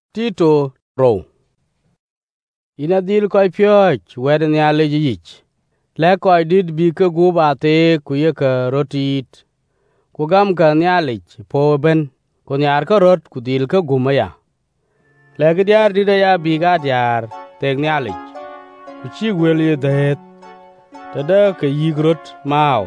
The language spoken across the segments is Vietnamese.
Tito row. Ina dil koi pyoj weden ya leji yich. Le koi did bi ke guba te kuye ke rotit. Ku gam ka nyalij po ben. Ku nyar ka rot ku dil ke gumaya. Le ke diar dida ya bi ga diar tek nyalij. Ku chi wel ye dahet. Tada ke yigrot mau.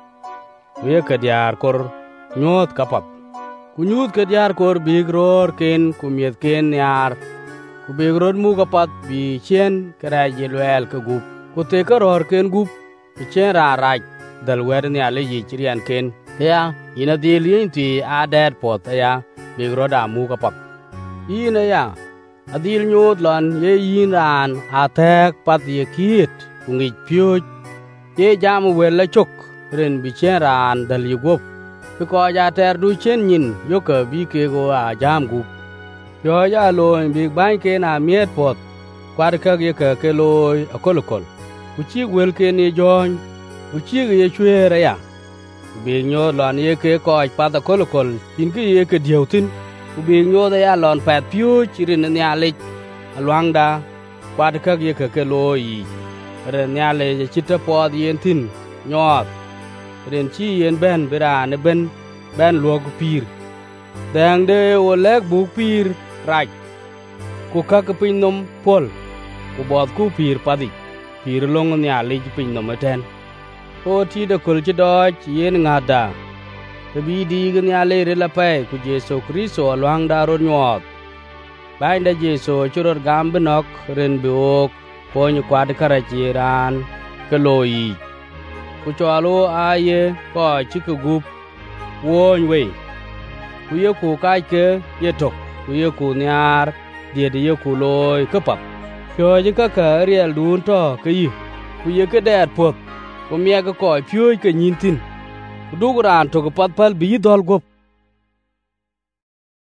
Kuye ke diar kor nyot kapap. Ku nyut ke diar kor big ror ken ku miet ken nyar. Ku big ror mu kapat bi chen kera jilwel ke gup. Ku te ke ror ken gup. Bi chen ra raj dal wer ni ale yichirian ken. Ya ina dil yin ti a dad pot ya big ror da mu kapat. Ina ya adil nyot lon ye yin ran a tek pat ye kiet ku ngich pyoj. Ye jam wel la chok ren bi chen ran dal ye gup. Because ya ter du chen nyin yoka bi ke go a jam gup. Yo ya loy big bang ke na miet pot. Kwad ka ye ke loy a kolokol. Ku chi wel ke ni joñ. Ku chi ye chwere ya. Big nyo lon ye ke ko pat a kolokol in ke ye ke dieutin. Ku big nyo da ya lon pat piu chirin ni alej. Alwang da kwad ka ye ke loy. Ren ni alej chita pod yen tin nyot. Ren chi yen ben bera ne ben luog pir. Dang de o leg buk pir raj. Ku kak pin nom pol. Ku bod ku pir padi. Pir long ni alij pin nom eten. O ti de kul chi doj yen ngada. Te bi di ni ale re la pay ku Jesu Kristo luang da ron nyot. Bain da Jesu churor gam benok ren biok. Ponyo kwad karachiran ke loyi. Ku chalo aye ko chike gup wony we. Ku ye ku kai ke ye tok. Ku ye ku nyar diede ye ku loy ke pap. Pyo ka ka riel dun to ke yi. Ku ye ke dad pot. Ku mia ke ko pyo ke nyintin. Ku dug ran to ke pat pal bi dol gop.